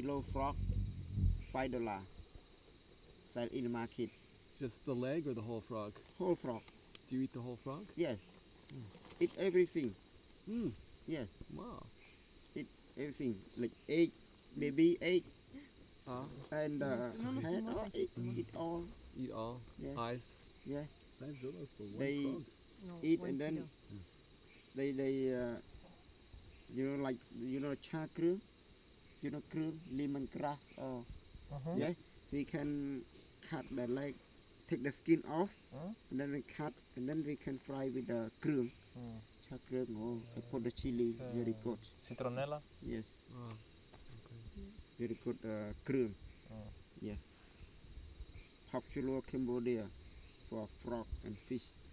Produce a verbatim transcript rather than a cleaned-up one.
kilo frog, five dollar. Sell in the market. Just the leg or the whole frog? Whole frog. Do you eat the whole frog? Yes. Eat everything. Mm. Yes. Wow. Eat everything like egg, baby egg, Uh, and uh, Non lo head. so, Oh, eat, eat all. eat all? Yeah. Eyes? Yeah. Five dollars for one They frog. No, eat one and then kilo. they they uh, you know like you know cha krương, you know krương, lemongrass or Uh-huh. yeah. We can cut the leg, take the skin off, Huh? and then we cut, and then we can fry with the krương. Mm. Cha krương. Oh, I put the chili. So- Very good. Citronella. Yes. Oh. Very good uh, krương. Mm. Yeah. Popular Cambodia for frog and fish.